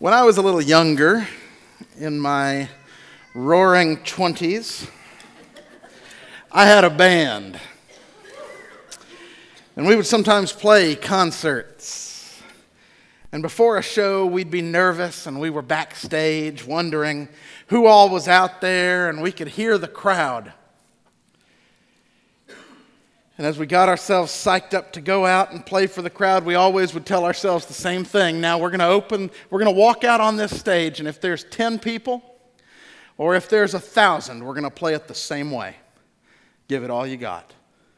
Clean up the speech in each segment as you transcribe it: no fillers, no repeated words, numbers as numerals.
When I was a little younger, in my roaring 20s, I had a band. And we would sometimes play concerts. And before a show, we'd be nervous, and we were backstage wondering who all was out there, and we could hear the crowd. And as we got ourselves psyched up to go out and play for the crowd, we always would tell ourselves the same thing. Now we're going to walk out on this stage, and if there's 10 people, or if there's 1,000, we're going to play it the same way. Give it all you got.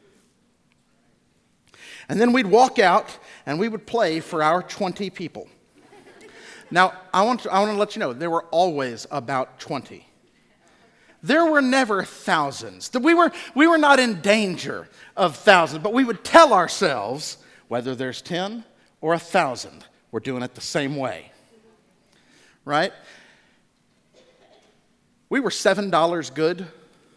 And then we'd walk out, and we would play for our 20 people. Now, I want to let you know, there were always about 20. There were never thousands. We were not in danger of thousands, but we would tell ourselves, whether there's 10 or 1,000, we're doing it the same way. Right? We were $7 good.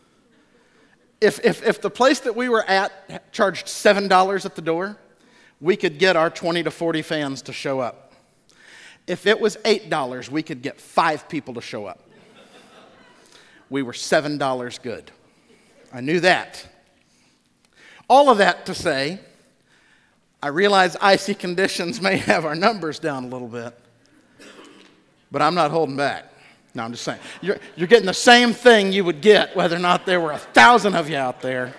If the place that we were at charged $7 at the door, we could get our 20 to 40 fans to show up. If it was $8, we could get 5 people to show up. We were $7 good. I knew that. All of that to say, I realize icy conditions may have our numbers down a little bit, but I'm not holding back. No, I'm just saying. You're getting the same thing you would get whether or not there were 1,000 of you out there.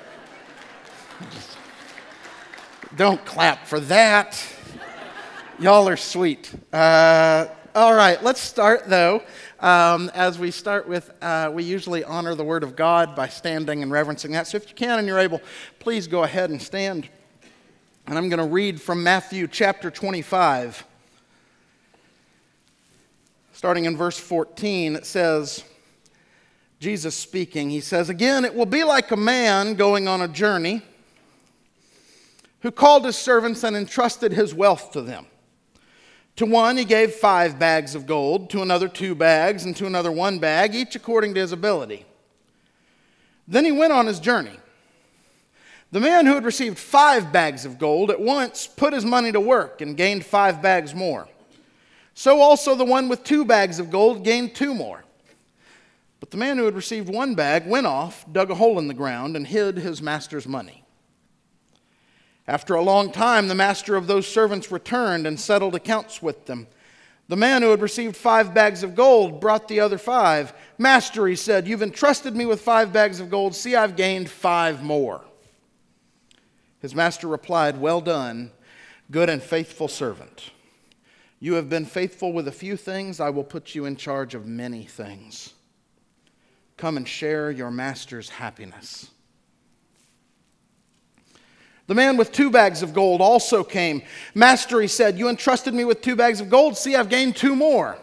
Don't clap for that. Y'all are sweet. All right, let's start, though. As we start with, we usually honor the Word of God by standing and reverencing that. So if you can and you're able, please go ahead and stand. And I'm going to read from Matthew chapter 25. Starting in verse 14, it says, Jesus speaking, he says, "Again, it will be like a man going on a journey who called his servants and entrusted his wealth to them. To one he gave 5 bags of gold, to another 2 bags, and to another 1 bag, each according to his ability. Then he went on his journey. The man who had received 5 bags of gold at once put his money to work and gained 5 bags more. So also the one with 2 bags of gold gained 2 more. But the man who had received 1 bag went off, dug a hole in the ground, and hid his master's money. After a long time, the master of those servants returned and settled accounts with them. The man who had received 5 bags of gold brought the other 5. 'Master,' he said, 'you've entrusted me with 5 bags of gold. See, I've gained 5 more.' His master replied, 'Well done, good and faithful servant. You have been faithful with a few things. I will put you in charge of many things. Come and share your master's happiness.' The man with 2 bags of gold also came. 'Master,' he said, 'you entrusted me with 2 bags of gold. See, I've gained 2 more.'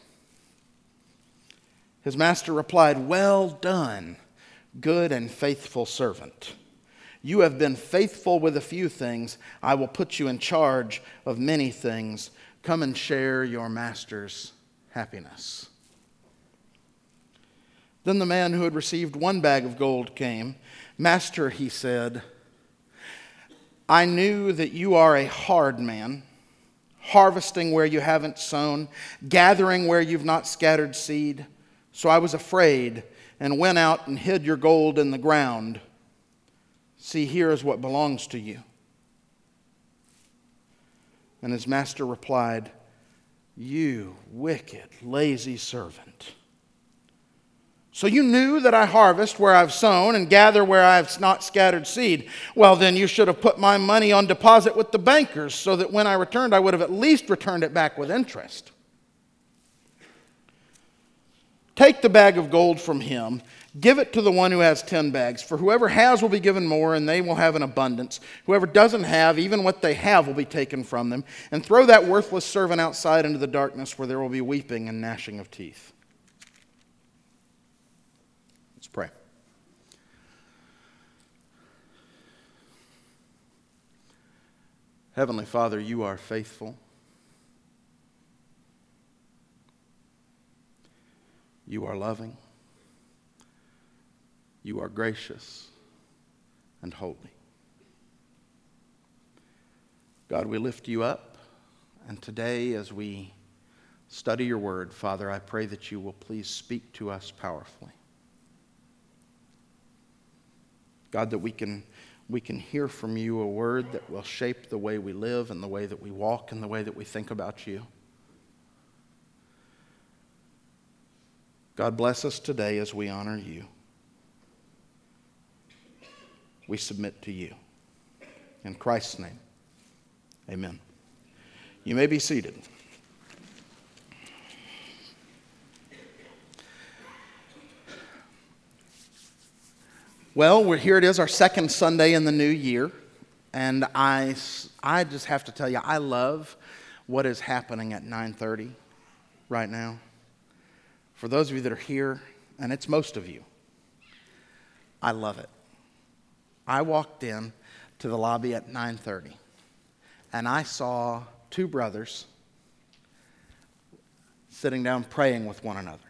His master replied, 'Well done, good and faithful servant. You have been faithful with a few things. I will put you in charge of many things. Come and share your master's happiness.' Then the man who had received 1 bag of gold came. 'Master,' he said, 'I knew that you are a hard man, harvesting where you haven't sown, gathering where you've not scattered seed. So I was afraid and went out and hid your gold in the ground. See, here is what belongs to you.' And his master replied, 'You wicked, lazy servant. So you knew that I harvest where I've sown and gather where I have not scattered seed. Well, then you should have put my money on deposit with the bankers, so that when I returned, I would have at least returned it back with interest. Take the bag of gold from him. Give it to the one who has 10 bags. For whoever has will be given more, and they will have an abundance. Whoever doesn't have, even what they have will be taken from them. And throw that worthless servant outside into the darkness, where there will be weeping and gnashing of teeth.'" Let's pray. Heavenly Father, you are faithful. You are loving. You are gracious and holy. God, we lift you up, and today as we study your word. Father, I pray that you will please speak to us powerfully. God, that we can hear from you a word that will shape the way we live and the way that we walk and the way that we think about you. God, bless us today as we honor you. We submit to you. In Christ's name, amen. You may be seated. Well, here it is, our second Sunday in the new year. And I just have to tell you, I love what is happening at 9:30 right now. For those of you that are here, and it's most of you, I love it. I walked in to the lobby at 9:30, and I saw two brothers sitting down praying with one another.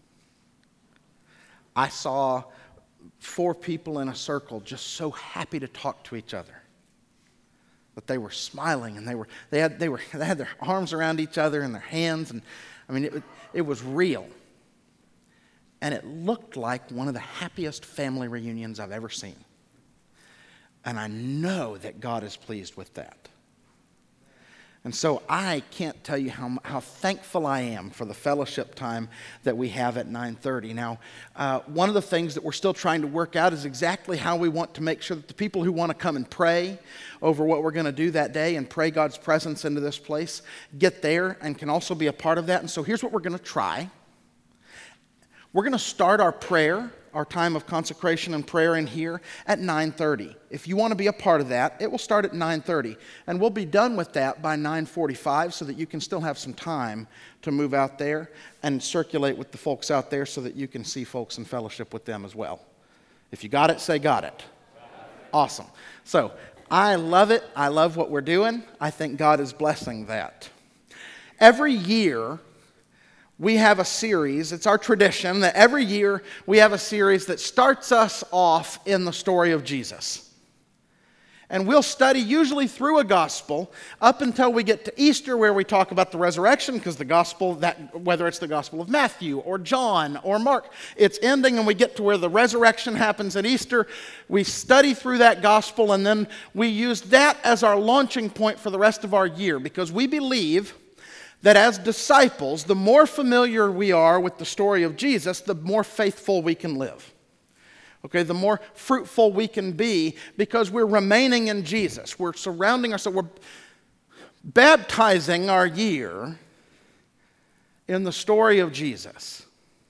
I saw 4 people in a circle just so happy to talk to each other. But they were smiling, and they had their arms around each other and their hands, and I mean it was real. And it looked like one of the happiest family reunions I've ever seen. And I know that God is pleased with that. And so I can't tell you how thankful I am for the fellowship time that we have at 9:30. Now, one of the things that we're still trying to work out is exactly how we want to make sure that the people who want to come and pray over what we're going to do that day and pray God's presence into this place get there and can also be a part of that. And so here's what we're going to try. We're going to start our prayer, our time of consecration and prayer in here at 9:30. If you want to be a part of that, it will start at 9:30. And we'll be done with that by 9:45 so that you can still have some time to move out there and circulate with the folks out there so that you can see folks and fellowship with them as well. If you got it, say got it. Awesome. So I love it. I love what we're doing. I think God is blessing that. Every year, we have a series. It's our tradition that every year we have a series that starts us off in the story of Jesus. And we'll study usually through a gospel up until we get to Easter, where we talk about the resurrection, because the gospel, whether it's the gospel of Matthew or John or Mark, it's ending and we get to where the resurrection happens at Easter. We study through that gospel, and then we use that as our launching point for the rest of our year, because we believe that as disciples, the more familiar we are with the story of Jesus, the more faithful we can live. Okay, the more fruitful we can be because we're remaining in Jesus. We're surrounding ourselves, we're baptizing our year in the story of Jesus.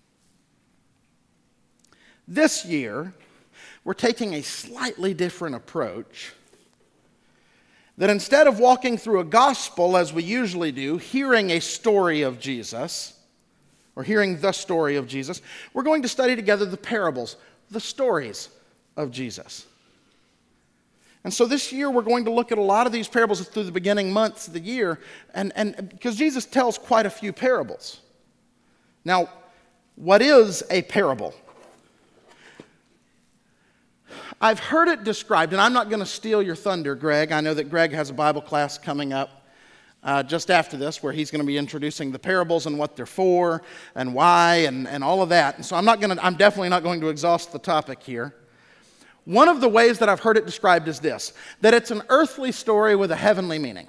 This year, we're taking a slightly different approach. That instead of walking through a gospel as we usually do, hearing a story of Jesus, or hearing the story of Jesus, we're going to study together the parables, the stories of Jesus. And so this year we're going to look at a lot of these parables through the beginning months of the year, and because Jesus tells quite a few parables. Now, what is a parable? I've heard it described, and I'm not going to steal your thunder, Greg. I know that Greg has a Bible class coming up just after this where he's going to be introducing the parables and what they're for and why and all of that. And so I'm definitely not going to exhaust the topic here. One of the ways that I've heard it described is this, that it's an earthly story with a heavenly meaning.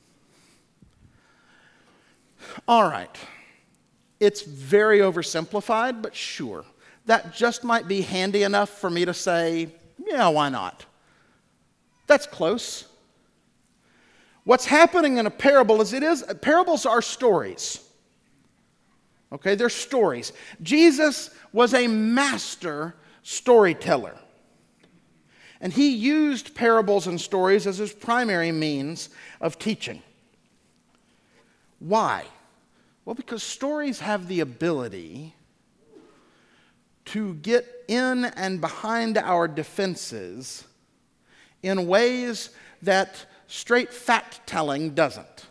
All right. It's very oversimplified, but sure. That just might be handy enough for me to say, yeah, why not? That's close. What's happening in a parable parables are stories. Okay, they're stories. Jesus was a master storyteller. And he used parables and stories as his primary means of teaching. Why? Well, because stories have the ability to get in and behind our defenses in ways that straight fact-telling doesn't.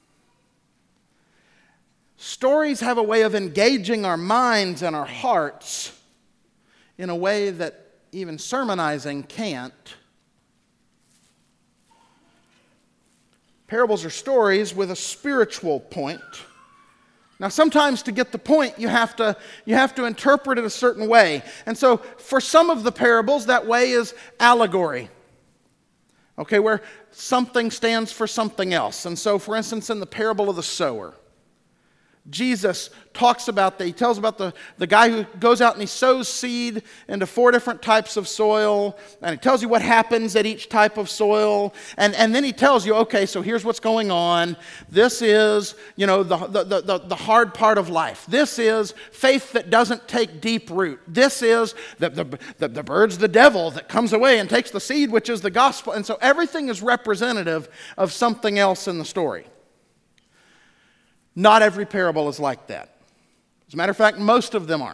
Stories have a way of engaging our minds and our hearts in a way that even sermonizing can't. Parables are stories with a spiritual point, Now, sometimes to get the point, you have to interpret it a certain way. And so, for some of the parables, that way is allegory. Okay, where something stands for something else. And so, for instance, in the parable of the sower, Jesus talks about he tells about the guy who goes out and he sows seed into 4 different types of soil, and he tells you what happens at each type of soil, and then he tells you, okay, so here's what's going on. This is, the hard part of life. This is faith that doesn't take deep root. This is the bird's the devil that comes away and takes the seed, which is the gospel. And so everything is representative of something else in the story. Not every parable is like that. As a matter of fact, most of them aren't.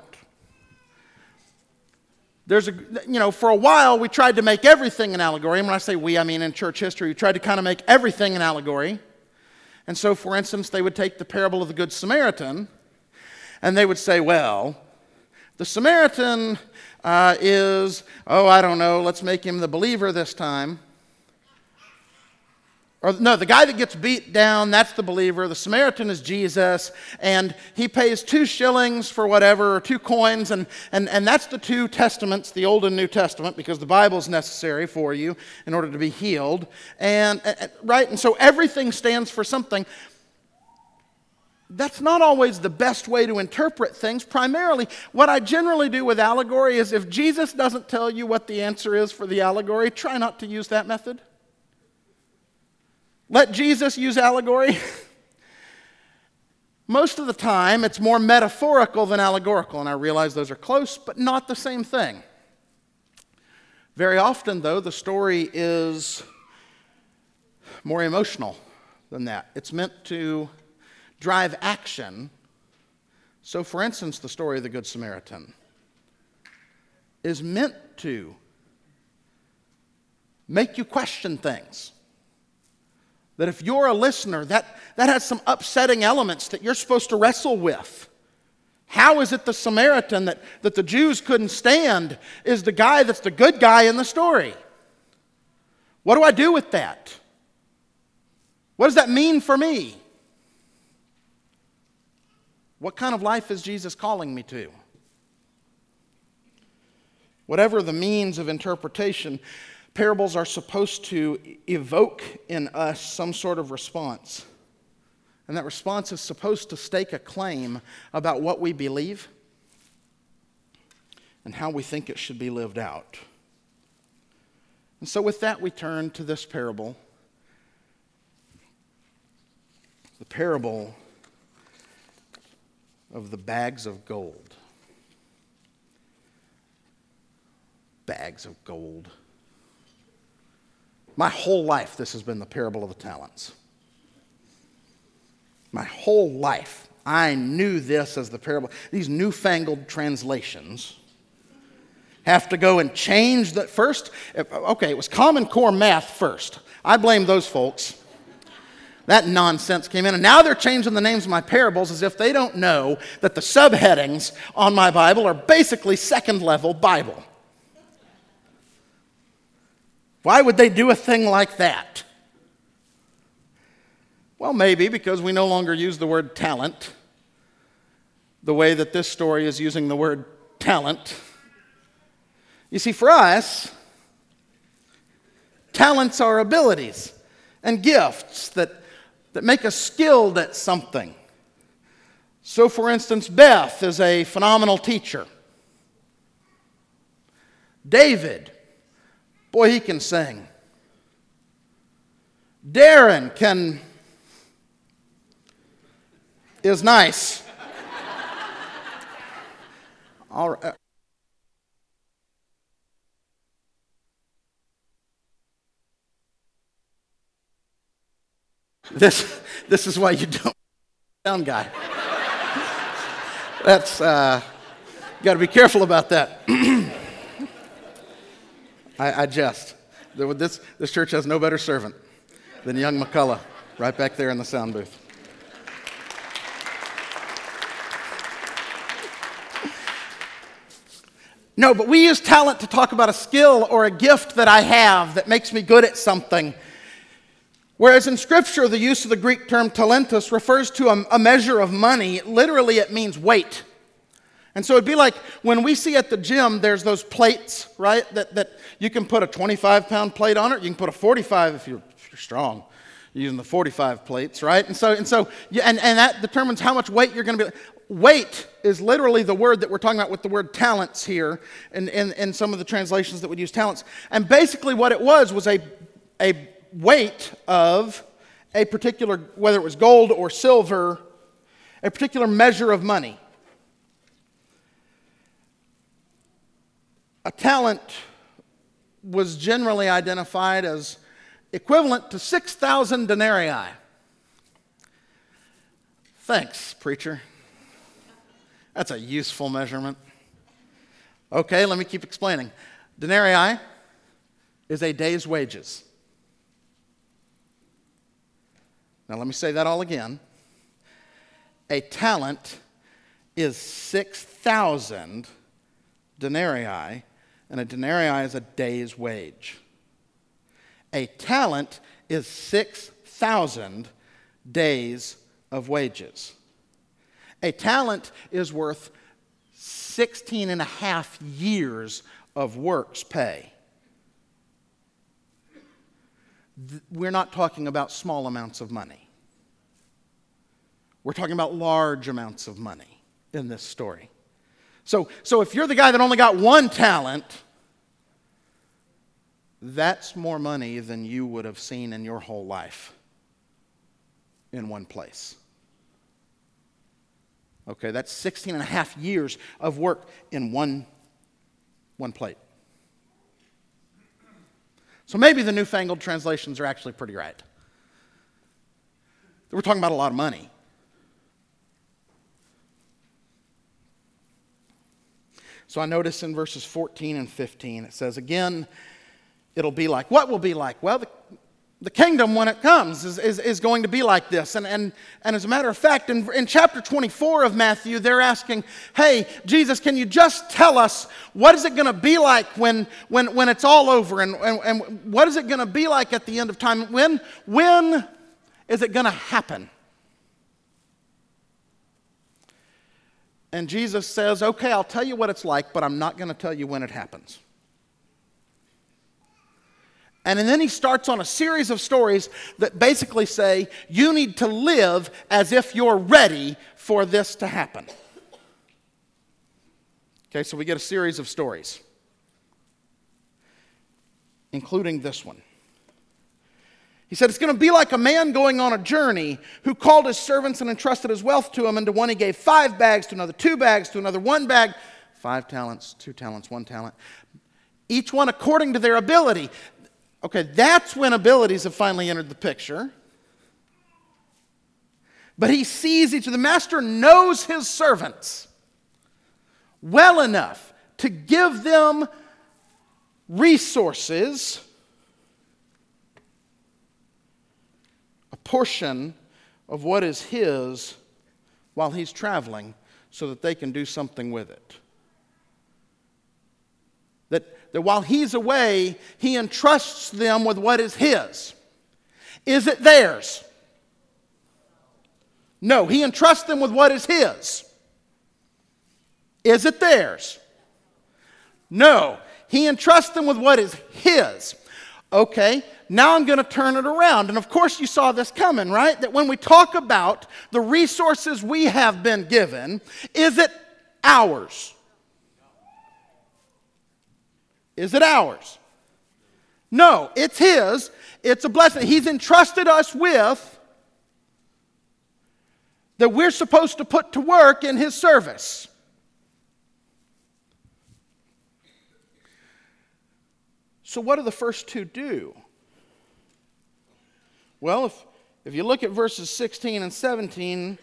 For a while, we tried to make everything an allegory. And when I say we, I mean in church history, we tried to kind of make everything an allegory. And so, for instance, they would take the parable of the Good Samaritan, and they would say, well, the Samaritan let's make him the believer this time. Or no, the guy that gets beat down, that's the believer. The Samaritan is Jesus, and he pays 2 shillings for whatever, or 2 coins, and that's the 2 testaments, the Old and New Testament, because the Bible's necessary for you in order to be healed. And so everything stands for something. That's not always the best way to interpret things. Primarily, what I generally do with allegory is if Jesus doesn't tell you what the answer is for the allegory, try not to use that method. Let Jesus use allegory. Most of the time, it's more metaphorical than allegorical, and I realize those are close, but not the same thing. Very often, though, the story is more emotional than that. It's meant to drive action. So, for instance, the story of the Good Samaritan is meant to make you question things. That if you're a listener, that has some upsetting elements that you're supposed to wrestle with. How is it the Samaritan that the Jews couldn't stand is the guy that's the good guy in the story? What do I do with that? What does that mean for me? What kind of life is Jesus calling me to? Whatever the means of interpretation, parables are supposed to evoke in us some sort of response. And that response is supposed to stake a claim about what we believe and how we think it should be lived out. And so with that, we turn to this parable. The parable of the bags of gold. Bags of gold. My whole life, this has been the parable of the talents. My whole life, I knew this as the parable. These newfangled translations have to go and change that first. Okay, it was Common Core math first. I blame those folks. That nonsense came in, and now they're changing the names of my parables as if they don't know that the subheadings on my Bible are basically second-level Bible. Why would they do a thing like that? Well, maybe because we no longer use the word talent the way that this story is using the word talent. You see, for us, talents are abilities and gifts that make us skilled at something. So, for instance, Beth is a phenomenal teacher. David, boy, he can sing. Darren is nice. All right. This is why you don't sound guy. That's got to be careful about that. I jest. This church has no better servant than young McCullough, right back there in the sound booth. No, but we use talent to talk about a skill or a gift that I have that makes me good at something. Whereas in Scripture, the use of the Greek term talentus refers to a measure of money. Literally, it means weight. And so it'd be like when we see at the gym, there's those plates, right, that you can put a 25-pound plate on it. You can put a 45 if you're strong, using the 45 plates, right? And that determines how much weight you're going to be. Weight is literally the word that we're talking about with the word talents here in some of the translations that would use talents. And basically what it was a weight of a particular, whether it was gold or silver, a particular measure of money. A talent was generally identified as equivalent to 6,000 denarii. Thanks, preacher. That's a useful measurement. Okay, let me keep explaining. Denarii is a day's wages. Now let me say that all again. A talent is 6,000 denarii, and a denarii is a day's wage. A talent is 6,000 days of wages. A talent is worth 16 and a half years of work's pay. We're not talking about small amounts of money. We're talking about large amounts of money in this story. So if you're the guy that only got one talent, that's more money than you would have seen in your whole life in one place. Okay, that's 16 and a half years of work in one plate. So maybe the newfangled translations are actually pretty right. We're talking about a lot of money. So I notice in verses 14 and 15, it says, again, it'll be like, what will be like? Well, the kingdom, when it comes, is going to be like this. And as a matter of fact, in chapter 24 of Matthew, they're asking, hey, Jesus, can you just tell us what is it going to be like when it's all over? And what is it going to be like at the end of time? When is it going to happen? And Jesus says, okay, I'll tell you what it's like, but I'm not going to tell you when it happens. And then he starts on a series of stories that basically say, you need to live as if you're ready for this to happen. Okay, so we get a series of stories, including this one. He said, it's going to be like a man going on a journey who called his servants and entrusted his wealth to them. And to one he gave 5 bags, to another 2 bags, to another 1 bag, 5 talents, 2 talents, 1 talent. Each one according to their ability. Okay, that's when abilities have finally entered the picture. But he sees each of the master knows his servants well enough to give them resources, a portion of what is his while he's traveling so that they can do something with it. That while he's away, he entrusts them with what is his. Is it theirs? No, he entrusts them with what is his. Is it theirs? No, he entrusts them with what is his. Okay, now I'm going to turn it around. And of course you saw this coming, right? That when we talk about the resources we have been given, is it ours? Is it ours? No, it's his. It's a blessing. He's entrusted us with that we're supposed to put to work in his service. So what do the first two do? Well, if you look at verses 16 and 17,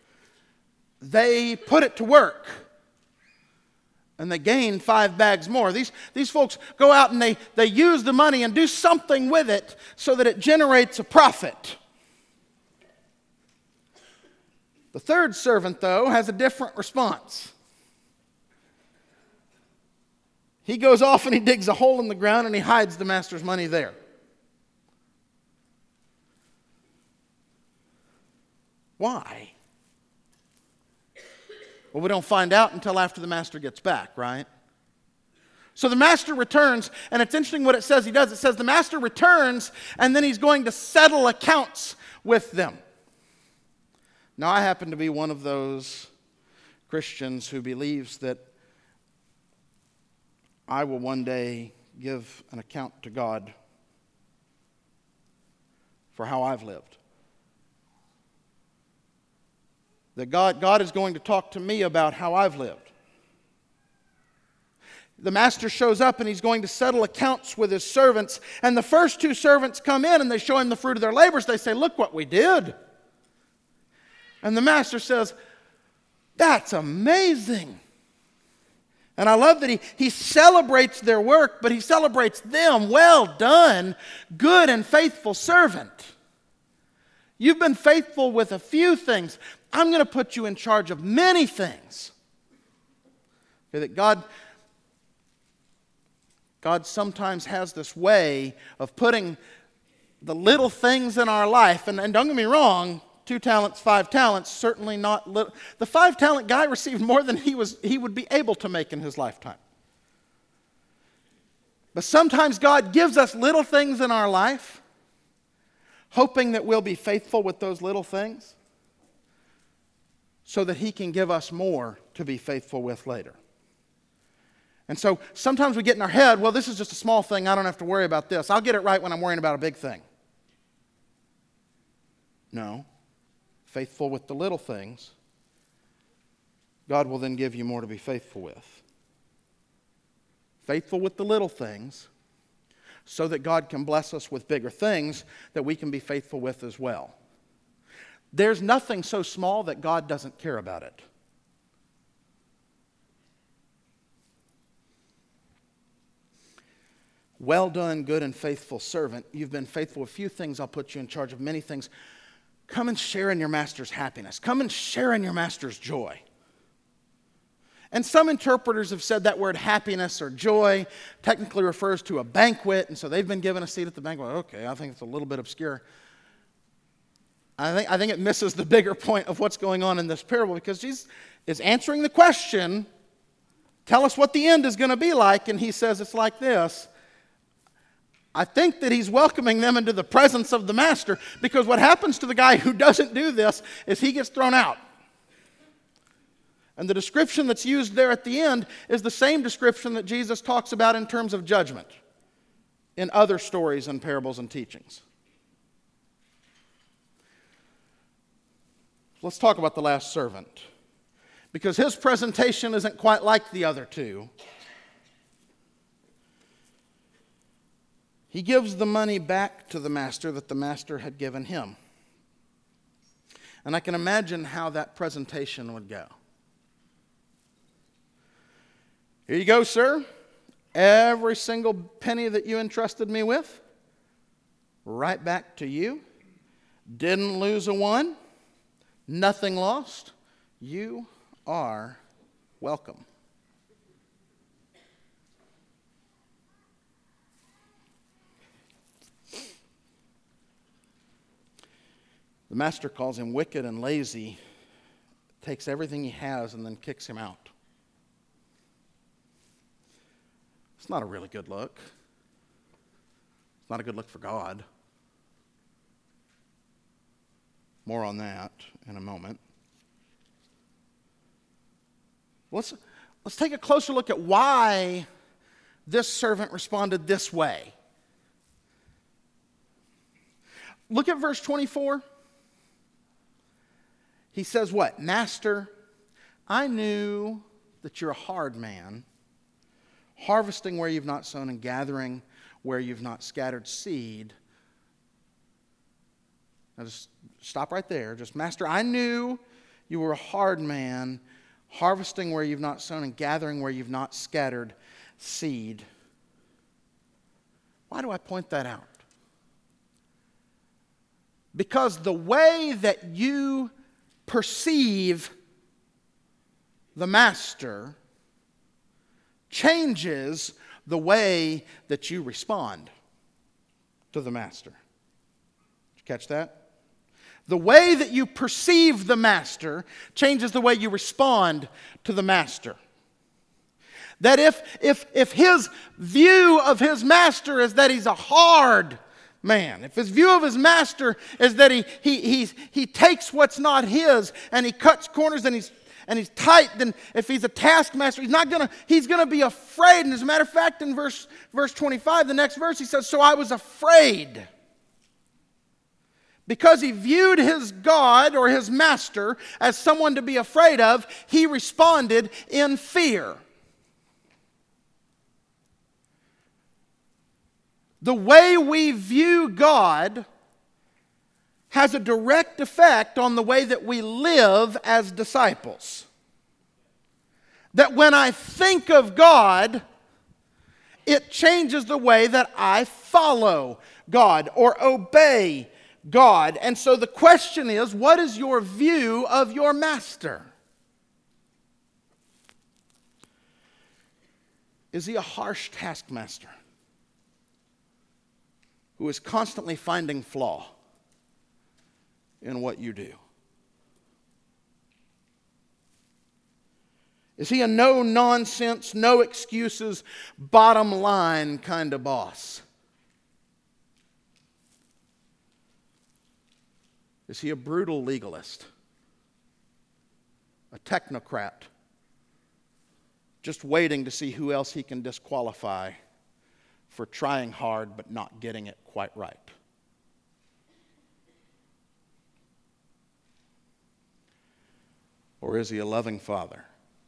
they put it to work. And they gain 5 bags more. These folks go out and they use the money and do something with it so that it generates a profit. The third servant, though, has a different response. He goes off and he digs a hole in the ground and he hides the master's money there. Why? Well, we don't find out until after the master gets back, right? So the master returns, and it's interesting what it says he does. It says the master returns, and then he's going to settle accounts with them. Now, I happen to be one of those Christians who believes that I will one day give an account to God for how I've lived. That God is going to talk to me about how I've lived. The master shows up and he's going to settle accounts with his servants. And the first two servants come in and they show him the fruit of their labors. They say, "Look what we did." And the master says, "That's amazing." And I love that he celebrates their work, but he celebrates them. "Well done, good and faithful servant. You've been faithful with a few things. I'm going to put you in charge of many things." Okay, that God sometimes has this way of putting the little things in our life. And don't get me wrong, 2 talents, 5 talents, certainly not little. The 5-talent guy received more than he would be able to make in his lifetime. But sometimes God gives us little things in our life, hoping that we'll be faithful with those little things, so that He can give us more to be faithful with later. And so sometimes we get in our head, well, this is just a small thing. I don't have to worry about this. I'll get it right when I'm worrying about a big thing. No. Faithful with the little things, God will then give you more to be faithful with. Faithful with the little things, so that God can bless us with bigger things that we can be faithful with as well. There's nothing so small that God doesn't care about it. "Well done, good and faithful servant. You've been faithful with few things. I'll put you in charge of many things. Come and share in your master's happiness. Come and share in your master's joy." And some interpreters have said that word happiness or joy technically refers to a banquet, and so they've been given a seat at the banquet. Okay, I think it's a little bit obscure. I think it misses the bigger point of what's going on in this parable, because Jesus is answering the question, tell us what the end is going to be like, and he says it's like this. I think that he's welcoming them into the presence of the master, because what happens to the guy who doesn't do this is he gets thrown out. And the description that's used there at the end is the same description that Jesus talks about in terms of judgment in other stories and parables and teachings. Let's talk about the last servant, because his presentation isn't quite like the other two. He gives the money back to the master that the master had given him. And I can imagine how that presentation would go. "Here you go, sir. Every single penny that you entrusted me with, right back to you. Didn't lose a one. Nothing lost. You are welcome." The master calls him wicked and lazy, takes everything he has, and then kicks him out. It's not a really good look. It's not a good look for God. More on that in a moment. Let's take a closer look at why this servant responded this way. Look at verse 24. He says what? "Master, I knew that you're a hard man, harvesting where you've not sown and gathering where you've not scattered seed." Now just stop right there. Just, "Master, I knew you were a hard man, harvesting where you've not sown and gathering where you've not scattered seed." Why do I point that out? Because the way that you perceive the master changes the way that you respond to the master. Did you catch that? The way that you perceive the master changes the way you respond to the master. That if his view of his master is that he's a hard man, if his view of his master is that he takes what's not his and he cuts corners and he's tight, then if he's a taskmaster, he's gonna be afraid. And as a matter of fact, in verse 25, the next verse, he says, "So I was afraid." Because he viewed his God or his master as someone to be afraid of, he responded in fear. The way we view God has a direct effect on the way that we live as disciples. That when I think of God, it changes the way that I follow God or obey God. And so the question is, what is your view of your master? Is he a harsh taskmaster who is constantly finding flaw in what you do? Is he a no-nonsense, no excuses, bottom line kind of boss? Is he a brutal legalist? A technocrat? Just waiting to see who else he can disqualify for trying hard but not getting it quite right? Or is he a loving father?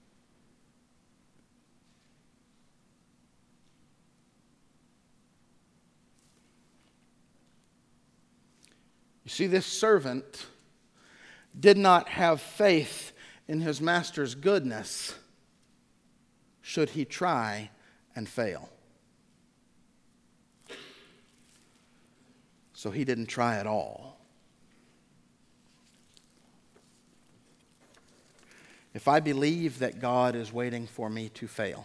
You see, this servant did not have faith in his master's goodness should he try and fail. So he didn't try at all. If I believe that God is waiting for me to fail,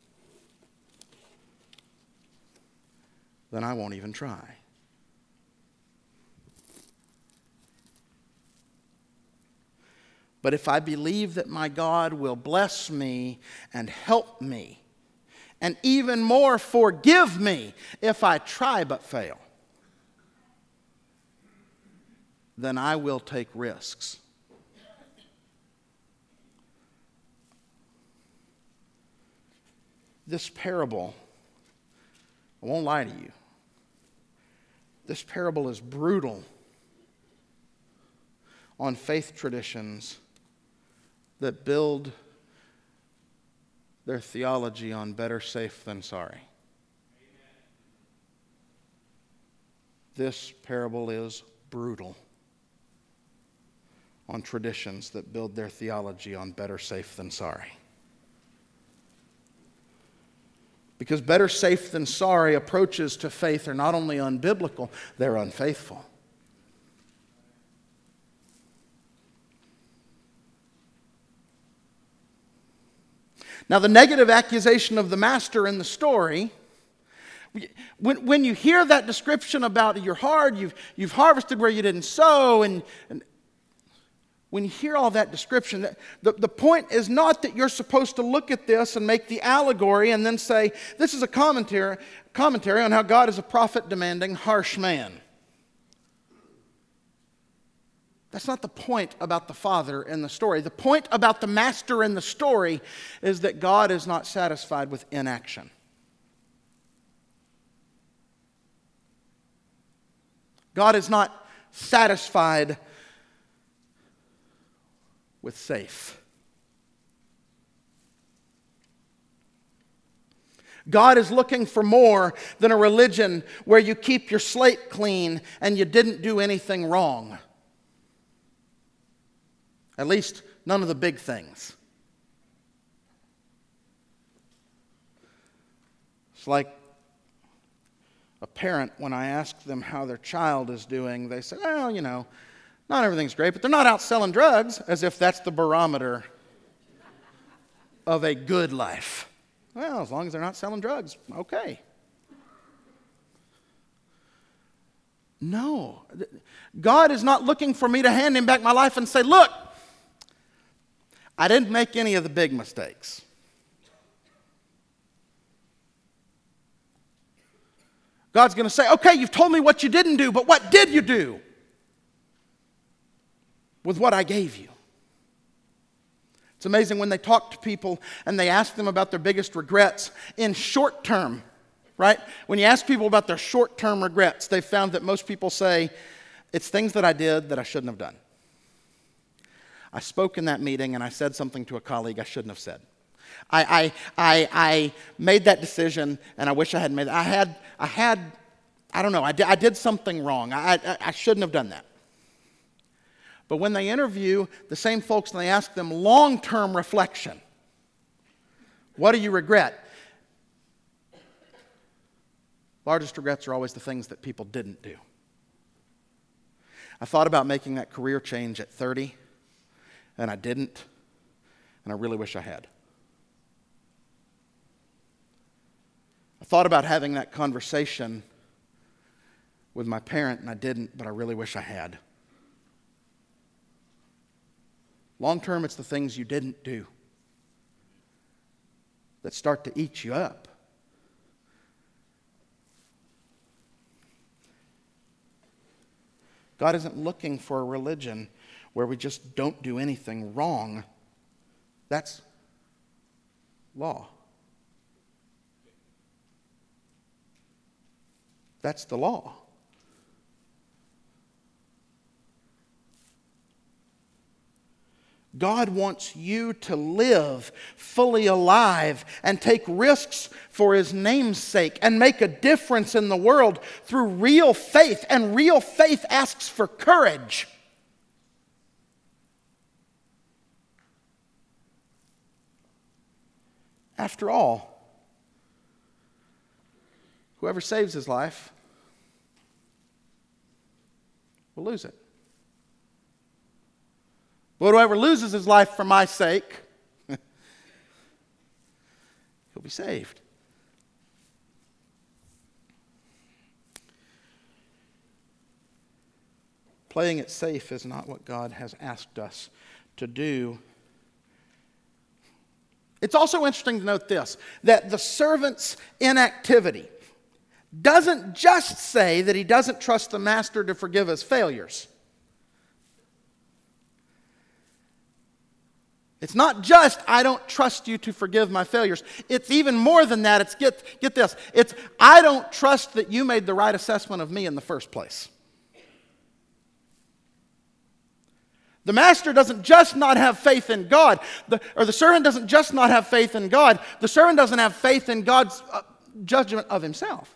then I won't even try. But if I believe that my God will bless me and help me, and even more forgive me if I try but fail, then I will take risks. This parable, I won't lie to you, this parable is brutal on faith traditions that build their theology on better safe than sorry. This parable is brutal on traditions that build their theology on better safe than sorry. Because better safe than sorry approaches to faith are not only unbiblical, they're unfaithful. Now, the negative accusation of the master in the story, when you hear that description about you're hard, you've harvested where you didn't sow, and when you hear all that description, the point is not that you're supposed to look at this and make the allegory and then say, this is a commentary on how God is a profit-demanding, harsh man. That's not the point about the father in the story. The point about the master in the story is that God is not satisfied with inaction. God is not satisfied with safe. God is looking for more than a religion where you keep your slate clean and you didn't do anything wrong. At least none of the big things. It's like a parent, when I ask them how their child is doing, they say, well, not everything's great, but they're not out selling drugs, as if that's the barometer of a good life. Well, as long as they're not selling drugs, okay. No. God is not looking for me to hand him back my life and say, look, I didn't make any of the big mistakes. God's going to say, okay, you've told me what you didn't do, but what did you do with what I gave you? It's amazing when they talk to people and they ask them about their biggest regrets in short term, right? When you ask people about their short-term regrets, they've found that most people say, it's things that I did that I shouldn't have done. I spoke in that meeting and I said something to a colleague I shouldn't have said. I made that decision and I wish I hadn't made it. I did something wrong. I shouldn't have done that. But when they interview the same folks and they ask them long-term reflection, what do you regret? Largest regrets are always the things that people didn't do. I thought about making that career change at 30, and I didn't, and I really wish I had. I thought about having that conversation with my parent, and I didn't, but I really wish I had. Long term, it's the things you didn't do that start to eat you up. God isn't looking for a religion where we just don't do anything wrong. That's law. That's the law. God wants you to live fully alive and take risks for His name's sake and make a difference in the world through real faith. And real faith asks for courage. After all, whoever saves his life will lose it. But whoever loses his life for my sake, he'll be saved. Playing it safe is not what God has asked us to do. It's also interesting to note this, that the servant's inactivity doesn't just say that he doesn't trust the master to forgive his failures. It's not just, I don't trust you to forgive my failures. It's even more than that. It's, get this, it's, I don't trust that you made the right assessment of me in the first place. The master doesn't just not have faith in God, the servant doesn't just not have faith in God, the servant doesn't have faith in God's judgment of himself.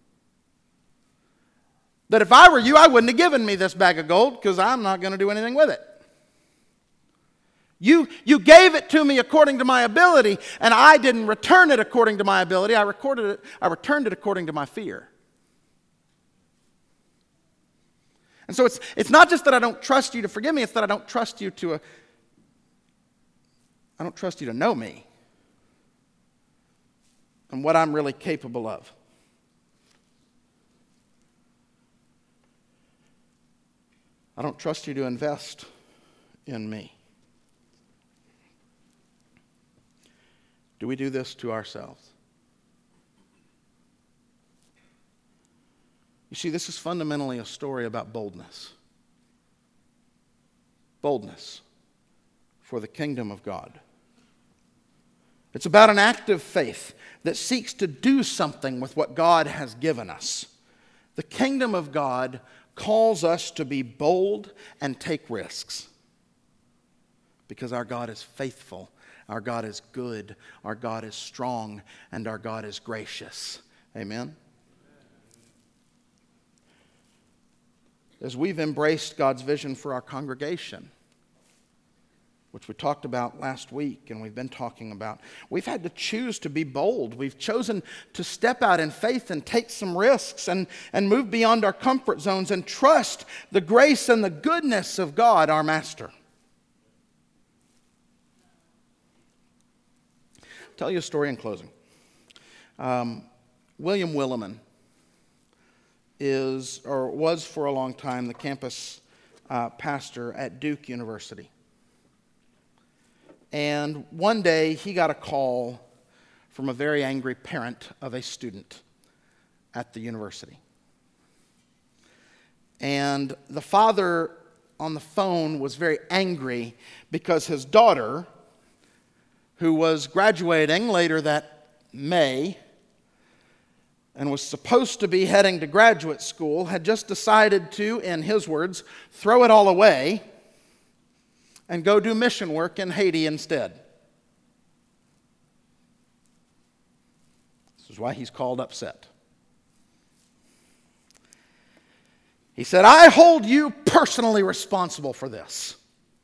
That if I were you, I wouldn't have given me this bag of gold because I'm not going to do anything with it. You gave it to me according to my ability, and I didn't return it according to my ability. I returned it according to my fear. And so it's not just that I don't trust you to forgive me, it's that I don't trust you to know me and what I'm really capable of. I don't trust you to invest in me. Do we do this to ourselves? You see, this is fundamentally a story about boldness. Boldness for the kingdom of God. It's about an act of faith that seeks to do something with what God has given us. The kingdom of God calls us to be bold and take risks because our God is faithful. Our God is good, our God is strong, and our God is gracious. Amen? As we've embraced God's vision for our congregation, which we talked about last week and we've been talking about, we've had to choose to be bold. We've chosen to step out in faith and take some risks and move beyond our comfort zones and trust the grace and the goodness of God, our Master. Tell you a story in closing. William Willimon is, or was for a long time, the campus pastor at Duke University. And one day he got a call from a very angry parent of a student at the university. And the father on the phone was very angry because his daughter, who was graduating later that May and was supposed to be heading to graduate school, had just decided to, in his words, throw it all away and go do mission work in Haiti instead. This is why he's called upset. He said, I hold you personally responsible for this.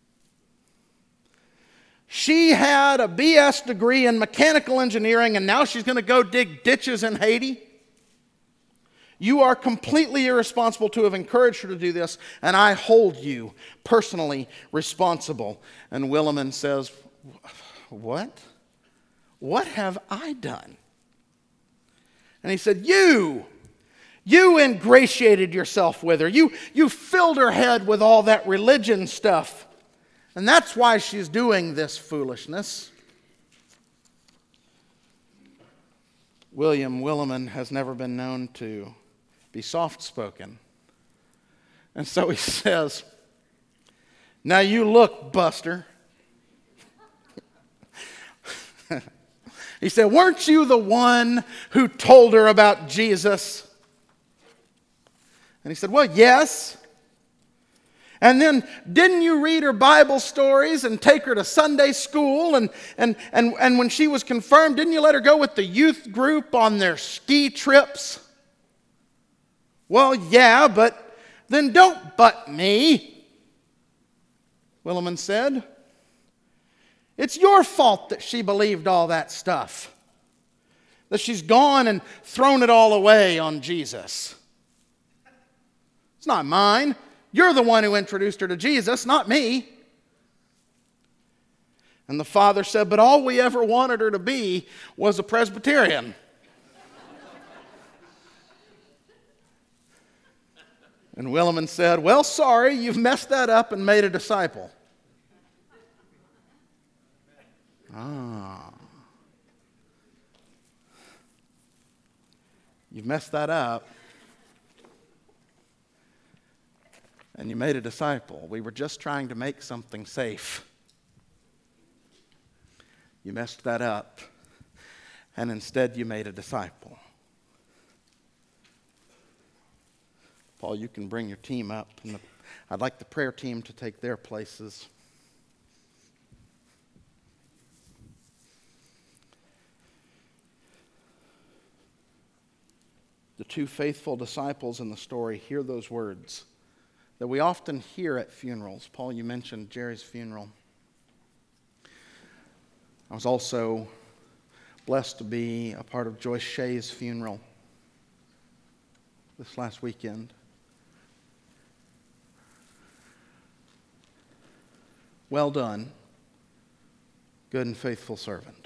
She had a BS degree in mechanical engineering, and now she's going to go dig ditches in Haiti. You are completely irresponsible to have encouraged her to do this, and I hold you personally responsible. And Willimon says, what? What have I done? And he said, You ingratiated yourself with her. You filled her head with all that religion stuff. And that's why she's doing this foolishness. William Willimon has never been known to be soft-spoken. And so he says, now you look, Buster. He said, weren't you the one who told her about Jesus? And he said, well, yes. And then didn't you read her Bible stories and take her to Sunday school? And when she was confirmed, didn't you let her go with the youth group on their ski trips? Well, yeah, but then don't butt me, Willimon said. It's your fault that she believed all that stuff, that she's gone and thrown it all away on Jesus. It's not mine. You're the one who introduced her to Jesus, not me. And the father said, but all we ever wanted her to be was a Presbyterian. And Willimon said, well, sorry, you've messed that up and made a disciple. You've messed that up. And you made a disciple. We were just trying to make something safe. You messed that up. And instead you made a disciple. Paul, you can bring your team up. And I'd like the prayer team to take their places. The two faithful disciples in the story hear those words that we often hear at funerals. Paul, you mentioned Jerry's funeral. I was also blessed to be a part of Joyce Shea's funeral this last weekend. Well done, good and faithful servant.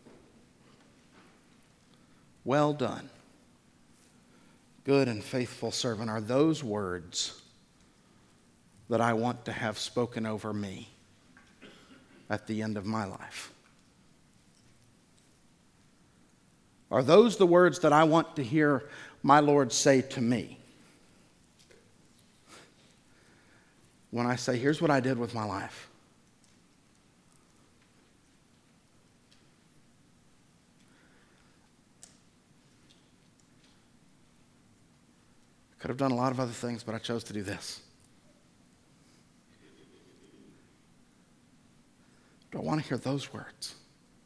Well done, good and faithful servant are those words that I want to have spoken over me at the end of my life. Are those the words that I want to hear my Lord say to me? When I say, here's what I did with my life. I could have done a lot of other things, but I chose to do this. Do I want to hear those words?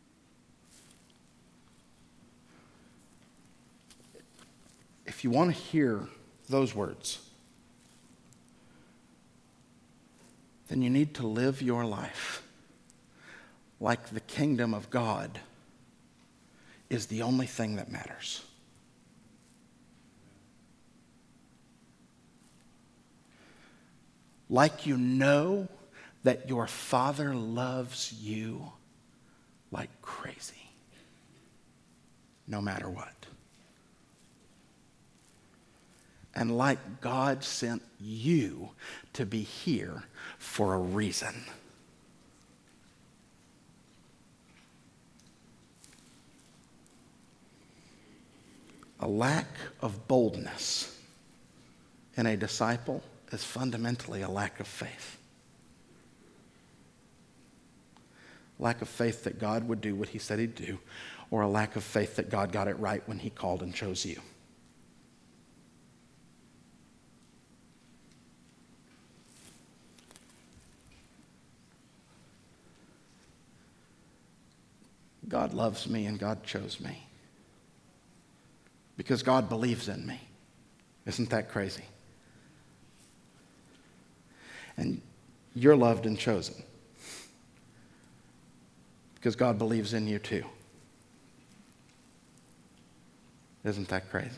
If you want to hear those words, then you need to live your life like the kingdom of God is the only thing that matters. Like you know that your Father loves you like crazy, no matter what. and like God sent you to be here for a reason. A lack of boldness in a disciple is fundamentally a lack of faith. Lack of faith that God would do what he said he'd do, or a lack of faith that God got it right when he called and chose you. God loves me and God chose me because God believes in me. Isn't that crazy? And you're loved and chosen because God believes in you too. Isn't that crazy?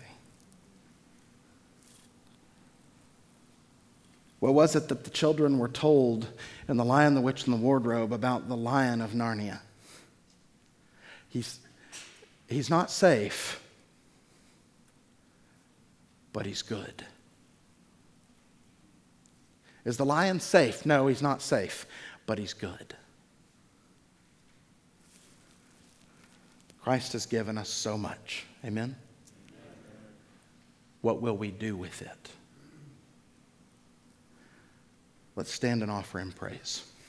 What was it that the children were told in The Lion, the Witch, and the Wardrobe about the Lion of Narnia? He's not safe, but he's good. Is the lion safe? No, he's not safe, but he's good. Christ has given us so much. Amen? What will we do with it? Let's stand and offer him praise.